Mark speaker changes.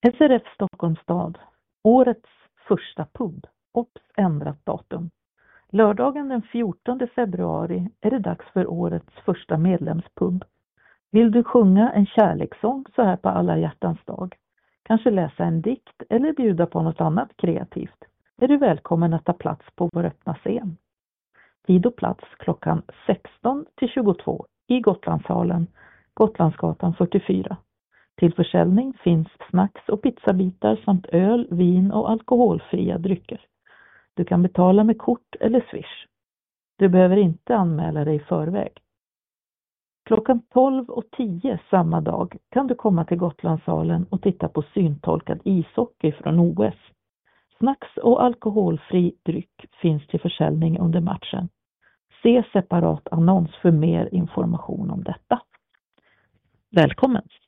Speaker 1: SRF Stockholms stad. Årets första pub. Ops ändrat datum. Lördagen den 14 februari är det dags för årets första medlemspub. Vill du sjunga en kärlekssång så här på alla hjärtans dag? Kanske läsa en dikt eller bjuda på något annat kreativt? Är du välkommen att ta plats på vår öppna scen. Tid och plats klockan 16 till 22 i Gotlandshallen, Gotlandsgatan 44. Till försäljning finns snacks och pizzabitar samt öl, vin och alkoholfria drycker. Du kan betala med kort eller swish. Du behöver inte anmäla dig i förväg. Klockan 12:10 samma dag kan du komma till Gotlandshallen och titta på syntolkad ishockey från OS. Snacks och alkoholfri dryck finns till försäljning under matchen. Se separat annons för mer information om detta. Välkommen!